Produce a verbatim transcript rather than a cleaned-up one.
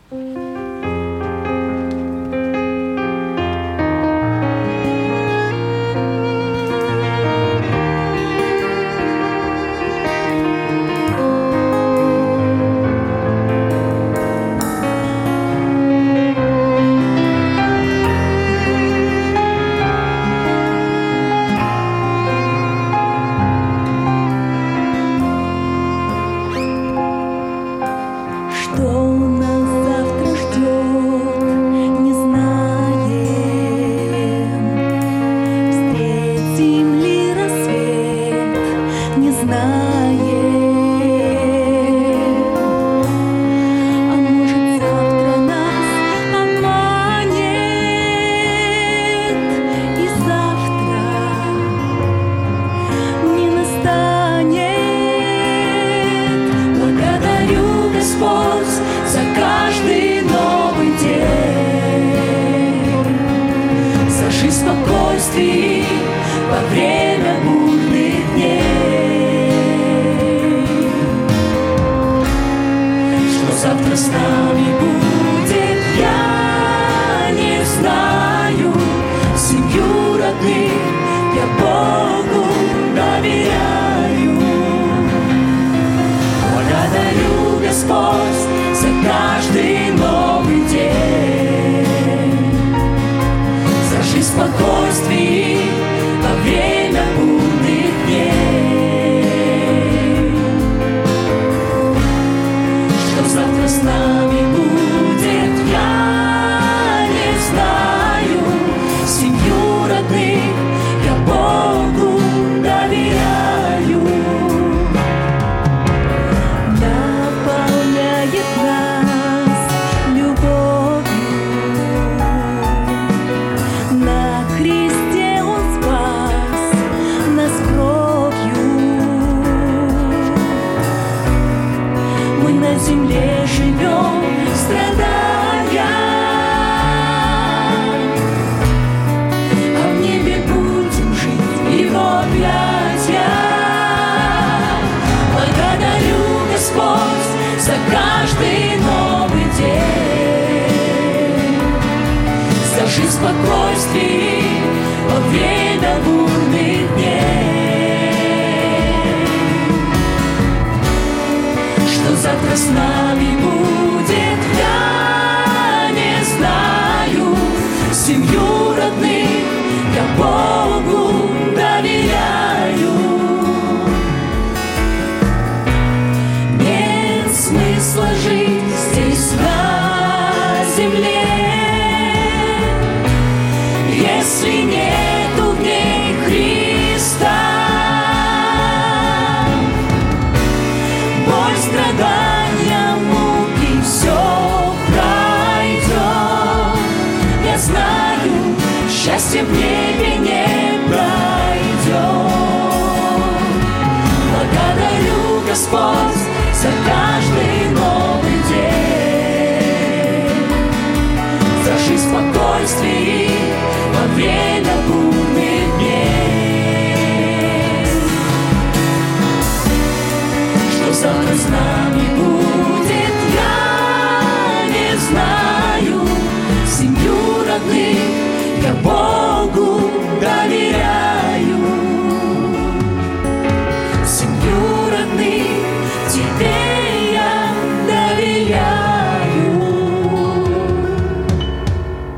Во время бурных дней, что завтра с нами будет, я не знаю. Семью родных я Богу доверяю. Благодарю, Господь, за каждый новый день, за жизнь спокойствия во время бурных дней. Что завтра с нами будет, я не знаю. Семью родных я Богу доверяю. Наполняет нас любовью, на кресте Он спас нас кровью. Мы на земле живем, страдая, а в небе будем жить в Его объятиях. Благодарю, Господь, за каждый новый день, за жизнь спокойствия во время бурных дней. Что завтра с нами будет, я не знаю. Семью родных я Богу доверяю. Нет смысла жить здесь на земле, если нету в ней Христа. Боль, страдания, муки, все пройдет. Я знаю, счастье в небе не пройдет. Благодарю, Господь, за каждый новый день, за жизнь спокойствия во время бурь.